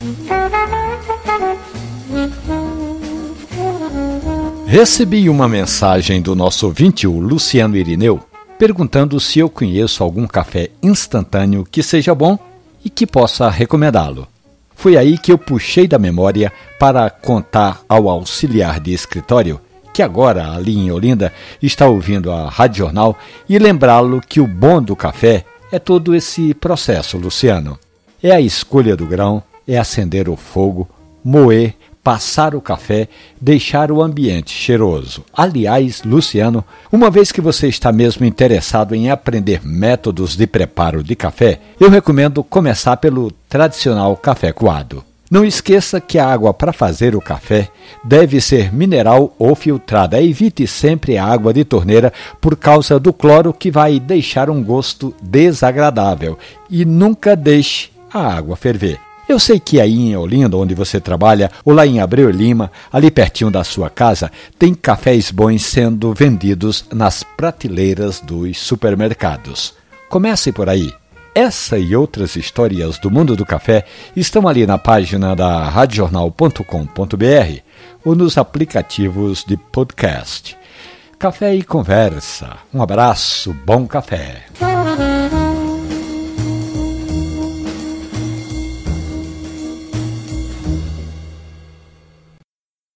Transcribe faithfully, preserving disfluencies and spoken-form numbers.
Recebi uma mensagem do nosso ouvinte, o Luciano Irineu, perguntando se eu conheço algum café instantâneo que seja bom e que possa recomendá-lo. Foi aí que eu puxei da memória para contar ao auxiliar de escritório, que agora, ali em Olinda, está ouvindo a Rádio Jornal, e lembrá-lo que o bom do café é todo esse processo, Luciano. É a escolha do grão, é acender o fogo, moer, passar o café, deixar o ambiente cheiroso. Aliás, Luciano, uma vez que você está mesmo interessado em aprender métodos de preparo de café, eu recomendo começar pelo tradicional café coado. Não esqueça que a água para fazer o café deve ser mineral ou filtrada. Evite sempre a água de torneira por causa do cloro, que vai deixar um gosto desagradável. E nunca deixe a água ferver. Eu sei que aí em Olinda, onde você trabalha, ou lá em Abreu e Lima, ali pertinho da sua casa, tem cafés bons sendo vendidos nas prateleiras dos supermercados. Comece por aí. Essa e outras histórias do mundo do café estão ali na página da rádio jornal ponto com ponto b r ou nos aplicativos de podcast. Café e conversa. Um abraço, bom café.